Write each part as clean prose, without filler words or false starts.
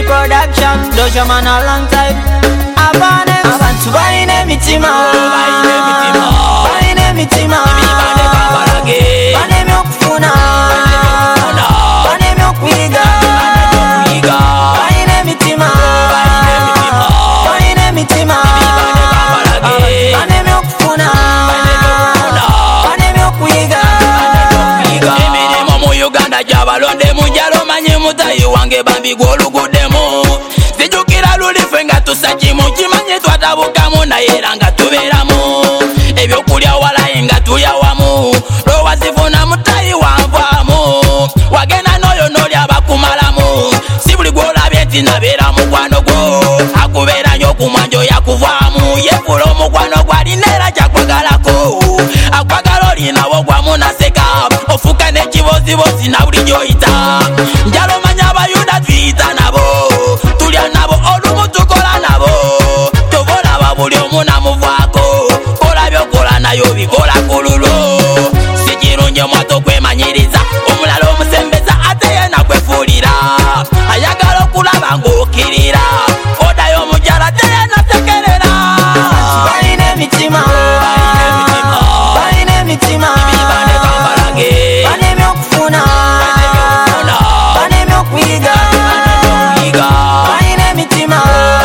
production, Doja man a long time. Abantu baine mitima, baine mitima, baine myokufuna, baine myokwiga, baine mitima, baine mitima, baine myokufuna, baine myokwiga. Emirimo mu Uganda gyabalonde mu njalo manyi mutayi wange bambi gw'oluguddemu. Zijukira luli ffe nga tusakimu kimanye twatabukamu naye era nga tubeeramu. Ebyokulya walaye nga tulya wamu lwowa zifuna mutayi wanvaamu. Wagenda n'oyo n'olya bakumalamu si buli gw'olabye nti nabeera mukwano gwo. Akubeera nnyo okumwanjo yakuvaamu yeefula omukwano gw'alina era kyakwagalako. Akwagala olinawo gwamu naseka ofuuka n'ekibozibozi na buli gy'oyita. Njalo manya abayuda tuyita nabo tulya nabo olumu tukola nabo. Tova olaba buli omu namuvaako kola byokola nayo bikola ku lulwo. Si kirungi omwato okwemanyiriza omulala omusembeza ate yena kwefuulira. Ayagala okulaba ng'okkirira odayo omukyala te yena sekerera. Baine mitima, baine mitima, baine myokufuna, baine myokwiga, baine mitima,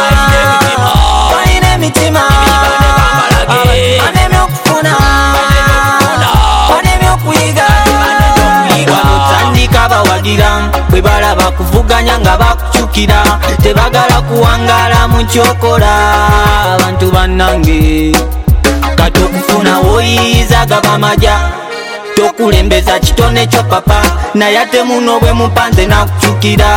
baine mitima, baine myokufuna, baine myokwiga. Walutandika bawagira bwe balaba kuvuganya nga bakukyukira tebagala kuwangala mu kyokola. Abantu bannange kati okufuna woyiyiza gaba maja tokulembeza kitone kyo papa naye ate muno bwe mupanze nakukyukira.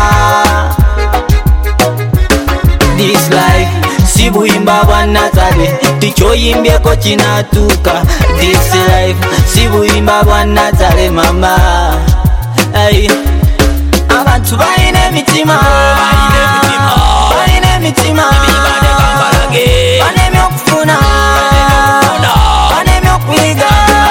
This life si buhimba bwa Nazare tikyoyimbyeko kinatuuka. This life si buhimba bwa Nazare mama. Ay. Abantu baine mitima, baine mitima, baine myokufuna, baine myokwiga,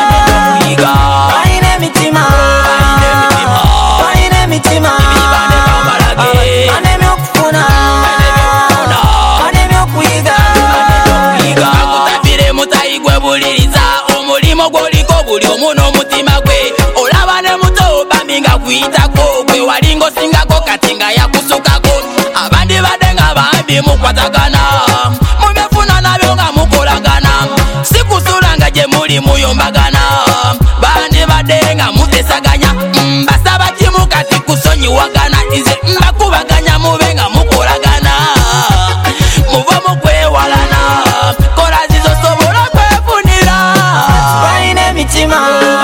baine mitima, baine mitima, baine myokufuna, baine myokwiga. Akutapire mutayi gwe buliriza omulimo gw'oliko buli omu n'omutima gwe. Olaba ne muto bambi nga kuyitako gwe walinga osingako kati nga yakusukako. Abandi badde nga bambi mukwatagana mubyefuna nabyo nga mukolagana. Si kusula nga gye muli muyombagana bandi badde nga mutesaganya. Basaba kimu kati kusonyiwagana nze mbakubaganya mube nga mukolagana. Muva mu kwewalana kola zizo sobola kwefunira. Baine mitima,